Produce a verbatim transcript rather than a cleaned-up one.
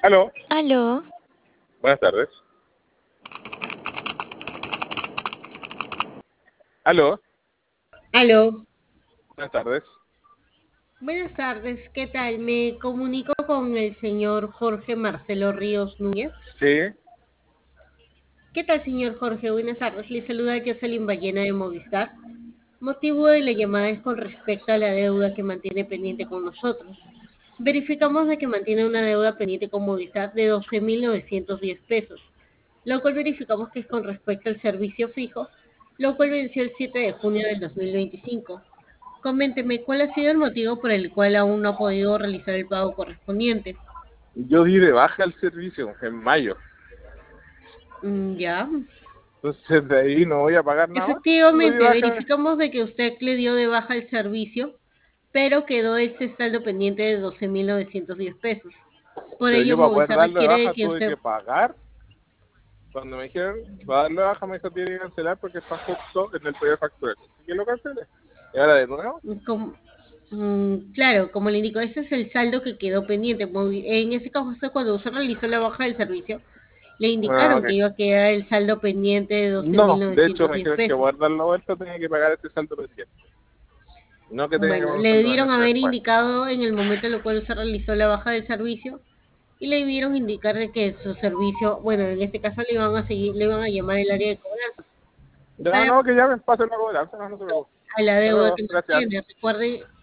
Aló, Aló, buenas tardes. Aló, Aló, buenas tardes. buenas tardes, ¿qué tal? Me comunico con el señor Jorge Marcelo Ríos Núñez. Sí, ¿Qué tal, señor Jorge? Buenas tardes, le saluda Jocelyn Ballena de Movistar. Motivo de la llamada es con respecto a la deuda que mantiene pendiente con nosotros. Verificamos de que mantiene una deuda pendiente con Movistar de doce mil novecientos diez pesos, lo cual verificamos que es con respecto al servicio fijo, lo cual venció el siete de junio del dos mil veinticinco. Coménteme, ¿cuál ha sido el motivo por el cual aún no ha podido realizar el pago correspondiente? yo di de baja el servicio en mayo. Mm, ya. Entonces de ahí no voy a pagar nada más. Lo di de Efectivamente, baja. verificamos de que usted le dio de baja el servicio, pero quedó ese saldo pendiente de doce mil novecientos diez pesos. Por Pero ello, yo para poder Movistar darlo de requiere de baja que tuve usted... que pagar. Cuando me dijeron, para darlo de baja me dijo tiene que cancelar porque está justo en el periodo factural. Así que lo cancelé. Y ahora de nuevo, como- mm, claro, como le indico, ese es el saldo que quedó pendiente. Movi- En ese caso, cuando usted realizó la baja del servicio, le ah, indicaron ok. que iba a quedar el saldo pendiente de doce mil No, de hecho novecientos me diez dijeron que pesos. poder darlo vuelta tenía que pagar ese saldo pendiente. No que tenía que Bueno, poner un le saldo debieron pendiente haber después. indicado en el momento en el cual se realizó la baja del servicio y le debieron indicar de que su servicio, bueno, en este caso le iban a seguir, le iban a llamar el área de cobranzas Ya para no, que ya me pasen la cobranza, no, no se preocupe. a la Hasta deuda luego, que gracias. mantiene. Recuerde